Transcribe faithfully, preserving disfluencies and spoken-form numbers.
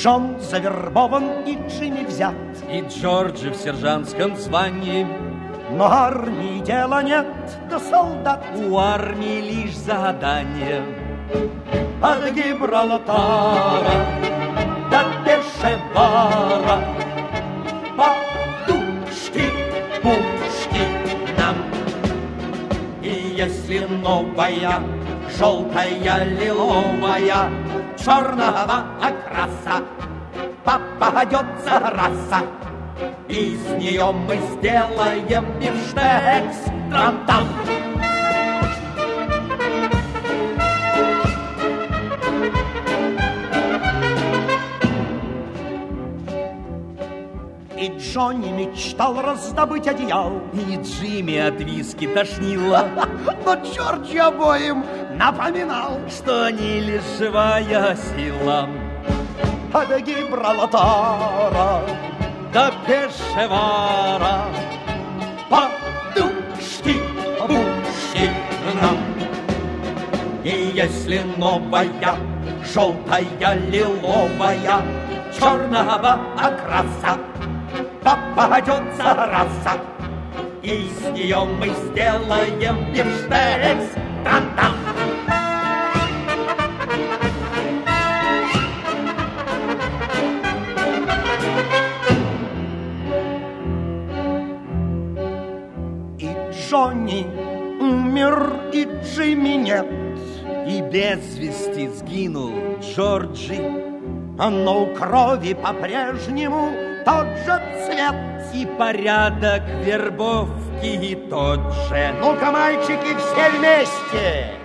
Джон завербован и Джимми взят, и Джорджи в сержантском звании. Но армии дела нет до солдат. У армии лишь задание. От Гибралтара до Пешавара подушки, пушки нам. И если новая, желтая, лиловая, черного окраса попадется раса, из нее мы сделаем бифштекс трам-там. И Джонни мечтал раздобыть одеял, и Джимми от виски тошнило. Но Джорджи обоим напоминал, что они лишь живая сила. От Гибралтара до Пешавара подушки, пушки нам. И если новая, желтая, лиловая, черного окраса попадется раса, из нее мы сделаем бифштекс трам-там. И Джонни умер, и Джимми нет, и без вести сгинул Джорджи. Но у крови по-прежнему тот же цвет, и порядок вербовки и тот же. Ну-ка, мальчики, все вместе!